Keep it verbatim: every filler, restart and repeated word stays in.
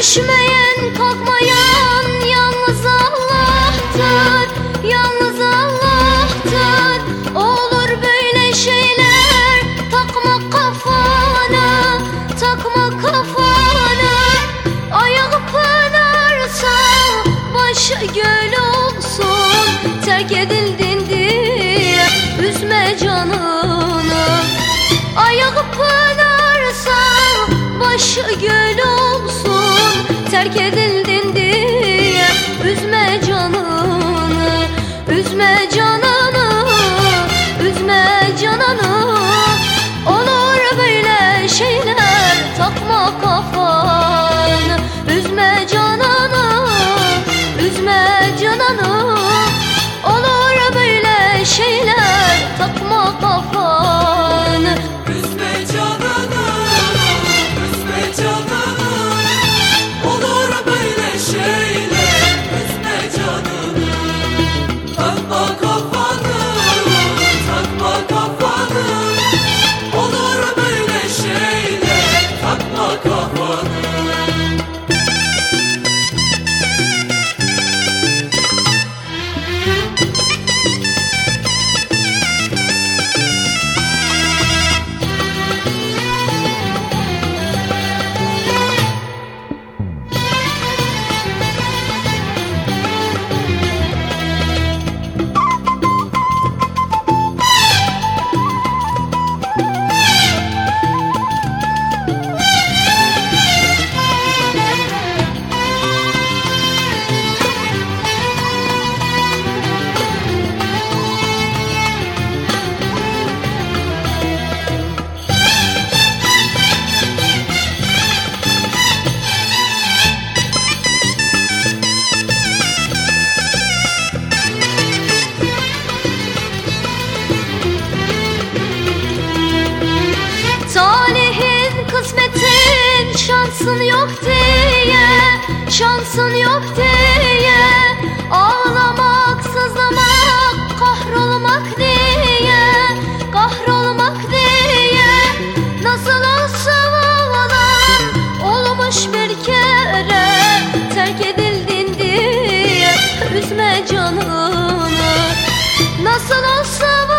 Düşmeyen kalkmayan yalnız Allah'tır, yalnız Allah'tır. Olur böyle şeyler, takma kafana, takma kafana. Ayağı pınarsa başı göl olsun, terk edildin diye üzme canını. Ayağı pınarsa başı göl olsun, terk edildin diye üzme canını, üzme canını, üzme canını. Olur böyle şeyler, takma kafanı, üzme canını, üzme canını. Olur böyle şeyler, takma kafanı, üzme canını, üzme canını. Olur böyle şeyler, üzme canını. Takma kafanı, takma kafanı. Olur böyle şeyler, takma kafanı. Talihin, kısmetin, şansın yok diye, şansın yok diye ağlamak, sızlamak, kahrolmak diye, kahrolmak diye. Nasıl olsa olan olmuş bir kere, terk edildin diye üzme canını. Nasıl olsa